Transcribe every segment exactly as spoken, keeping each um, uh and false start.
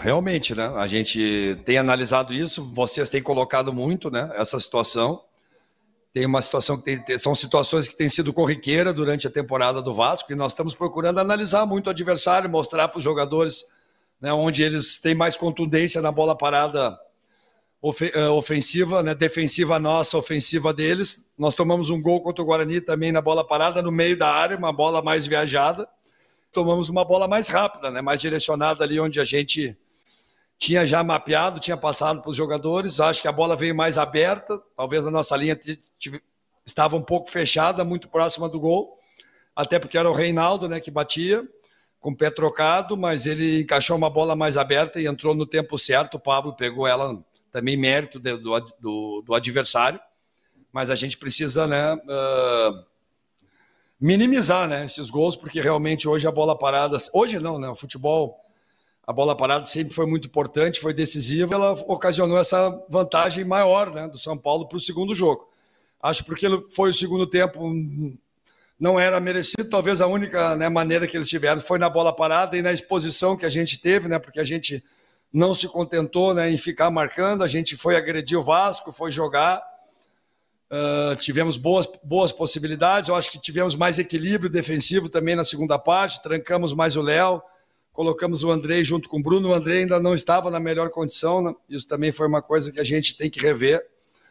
realmente, né? A gente tem analisado isso, vocês têm colocado muito, né, essa situação. Tem uma situação que tem, são situações que têm sido corriqueiras durante a temporada do Vasco e nós estamos procurando analisar muito o adversário, mostrar para os jogadores, né, onde eles têm mais contundência na bola parada ofensiva, né, defensiva nossa, ofensiva deles. Nós tomamos um gol contra o Guarani também na bola parada, no meio da área, uma bola mais viajada. Tomamos uma bola mais rápida, né, mais direcionada ali onde a gente tinha já mapeado, tinha passado para os jogadores. Acho que a bola veio mais aberta, talvez a nossa linha estava um pouco fechada, muito próxima do gol, até porque era o Reinaldo, né, que batia, com o pé trocado, mas ele encaixou uma bola mais aberta e entrou no tempo certo. O Pablo pegou ela, também mérito do, do, do adversário, mas a gente precisa, né, uh, minimizar, né, esses gols, porque realmente hoje a bola parada, hoje não, né, o futebol, a bola parada sempre foi muito importante, foi decisiva, ela ocasionou essa vantagem maior, né, do São Paulo para o segundo jogo. Acho porque foi o segundo tempo, não era merecido, talvez a única, né, maneira que eles tiveram foi na bola parada e na exposição que a gente teve, né, porque a gente não se contentou, né, em ficar marcando, a gente foi agredir o Vasco, foi jogar, uh, tivemos boas, boas possibilidades, eu acho que tivemos mais equilíbrio defensivo também na segunda parte, trancamos mais o Léo, colocamos o Andrei junto com o Bruno, o Andrei ainda não estava na melhor condição, né? Isso também foi uma coisa que a gente tem que rever.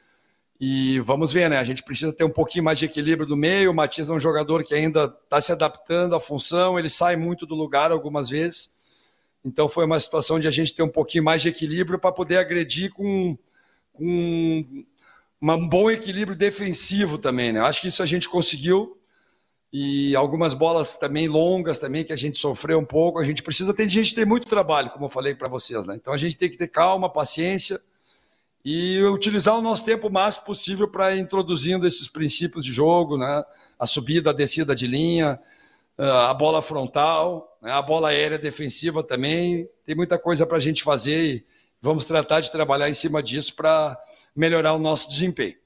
E vamos ver, né? A gente precisa ter um pouquinho mais de equilíbrio do meio. O Matias é um jogador que ainda está se adaptando à função, ele sai muito do lugar algumas vezes. Então foi uma situação de a gente ter um pouquinho mais de equilíbrio para poder agredir com, com um bom equilíbrio defensivo também, né? Acho que isso a gente conseguiu. E algumas bolas também longas também que a gente sofreu um pouco. A gente precisa ter, a gente tem muito trabalho, como eu falei para vocês, né? Então a gente tem que ter calma, paciência e utilizar o nosso tempo o máximo possível para ir introduzindo esses princípios de jogo, né? A subida, a descida de linha, a bola frontal, né? A bola aérea defensiva também. Tem muita coisa para a gente fazer e vamos tratar de trabalhar em cima disso para melhorar o nosso desempenho.